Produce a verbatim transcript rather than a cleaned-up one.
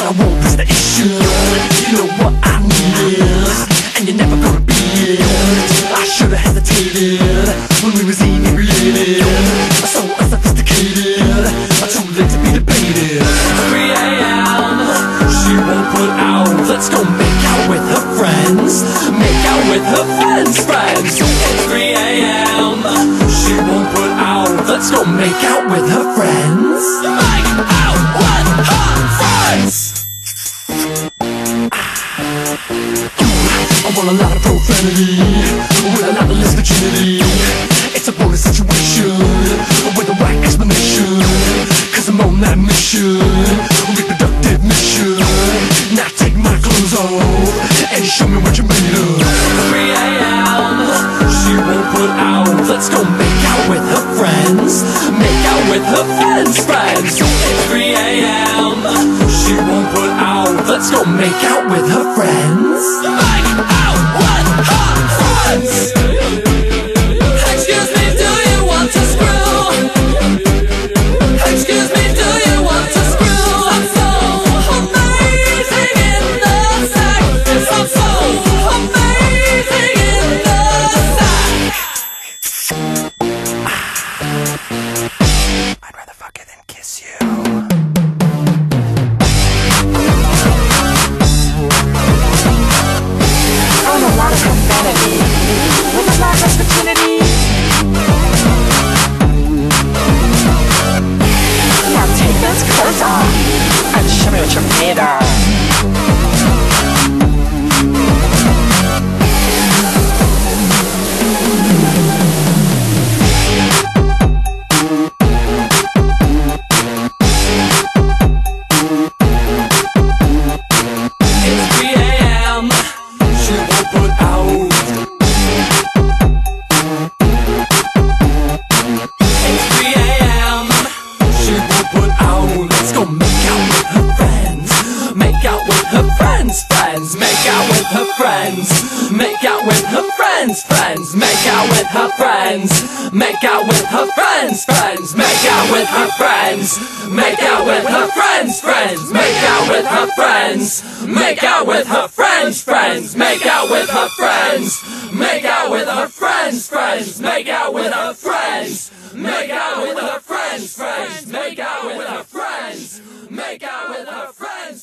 I won't press the issue. You know what I need, and you're never gonna be it. I should've hesitated when we was inebriated. So unsophisticated, too late to be debated. three A M she won't put out. Let's go make out with her friends. Make out with her friends, friends. It's three A M she won't put out. Let's go make out with her friends. Make out with her friends. I want a lot of profanity with a lot of less virginity. It's a bonus situation with a whack explanation, cause I'm on that mission, reproductive mission. Now take my clothes off and show me what you're made of. three A M she won't put out. Let's go make out with her friends. Make out with her friends, friends. It's three A M she won't put out. Let's go make out with her friends. Make out with her friends. Excuse me, do you want to screw? Excuse me, do you want to screw? I'm so amazing in the sack. I'm so amazing in the sack. I'd rather fuck you than kiss you. And show me what you're made of. It's three A M she won't put out. It's three A M she won't put out. Let's go make out with her friends. Make out with her friends, friends. Make out with her friends. Make out with her friends, friends. Make out with her friends. Make out with her friends, friends. Make out with her friends. Make out with her friends, friends. Make out with her friends. Make out with her friends, friends. Make out with her friends. Make out with her friends, friends. Make out with her friends. Make out with her friends, friends. Make out with her friends. Make out with her friends.